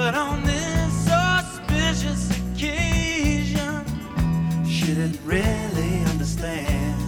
But on this auspicious occasion, she didn't really understand.